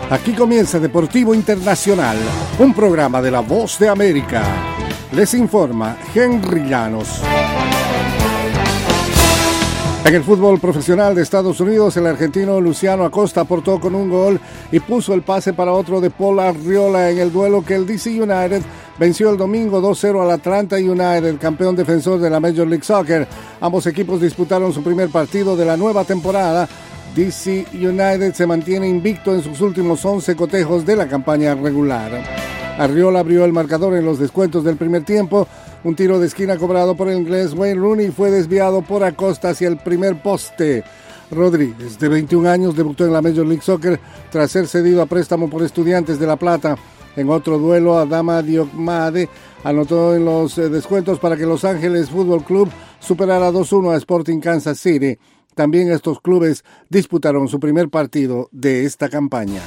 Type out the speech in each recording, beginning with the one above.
Aquí comienza Deportivo Internacional, un programa de La Voz de América. Les informa Henry Llanos. En el fútbol profesional de Estados Unidos, el argentino Luciano Acosta aportó con un gol y puso el pase para otro de Paul Arriola en el duelo que el DC United venció el domingo 2-0 al Atlanta United, campeón defensor de la Major League Soccer. Ambos equipos disputaron su primer partido de la nueva temporada. DC United se mantiene invicto en sus últimos 11 cotejos de la campaña regular. Arriola abrió el marcador en los descuentos del primer tiempo. Un tiro de esquina cobrado por el inglés Wayne Rooney fue desviado por Acosta hacia el primer poste. Rodríguez, de 21 años, debutó en la Major League Soccer tras ser cedido a préstamo por Estudiantes de La Plata. En otro duelo, Adama Diomande anotó en los descuentos para que Los Ángeles Fútbol Club superara 2-1 a Sporting Kansas City. También estos clubes disputaron su primer partido de esta campaña.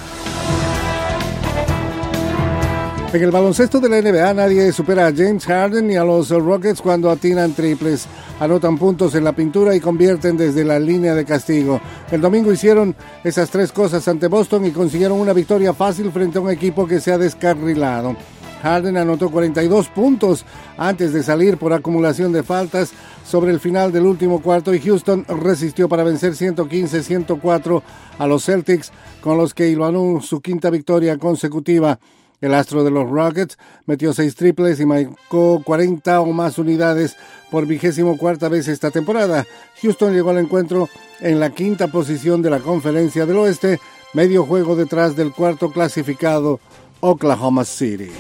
En el baloncesto de la NBA nadie supera a James Harden ni a los Rockets cuando atinan triples, anotan puntos en la pintura y convierten desde la línea de castigo. El domingo hicieron esas tres cosas ante Boston y consiguieron una victoria fácil frente a un equipo que se ha descarrilado. Harden anotó 42 puntos antes de salir por acumulación de faltas sobre el final del último cuarto y Houston resistió para vencer 115-104 a los Celtics, con los que hilvanó su quinta victoria consecutiva. El astro de los Rockets metió 6 triples y marcó 40 o más unidades por 24ª vez esta temporada. Houston llegó al encuentro en la quinta posición de la Conferencia del Oeste, medio juego detrás del cuarto clasificado Oklahoma City.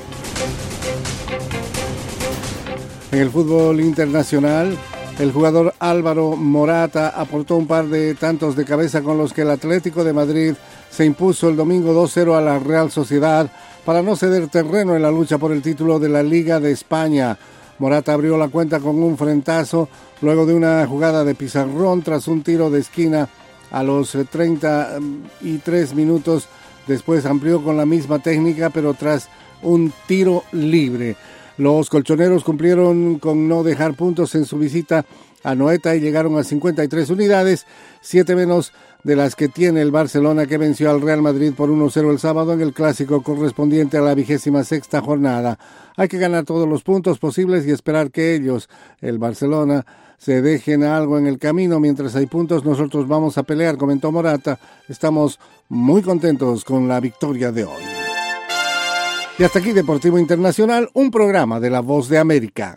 En el fútbol internacional, el jugador Álvaro Morata aportó un par de tantos de cabeza con los que el Atlético de Madrid se impuso el domingo 2-0 a la Real Sociedad para no ceder terreno en la lucha por el título de la Liga de España. Morata abrió la cuenta con un frentazo luego de una jugada de pizarrón tras un tiro de esquina a los 33 minutos. Después amplió con la misma técnica, pero tras un tiro libre. Los colchoneros cumplieron con no dejar puntos en su visita a Anoeta y llegaron a 53 unidades, 7 menos de las que tiene el Barcelona, que venció al Real Madrid por 1-0 el sábado en el clásico correspondiente a la 26ª jornada. Hay que ganar todos los puntos posibles y esperar que ellos, el Barcelona, se dejen algo en el camino. Mientras hay puntos, nosotros vamos a pelear, comentó Morata. Estamos muy contentos con la victoria de hoy. Y hasta aquí Deportivo Internacional, un programa de La Voz de América.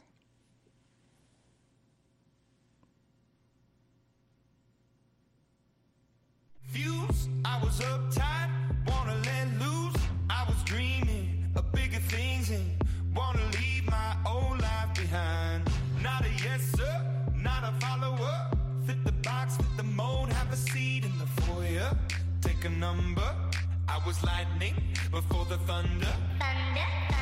I was lightning before the thunder.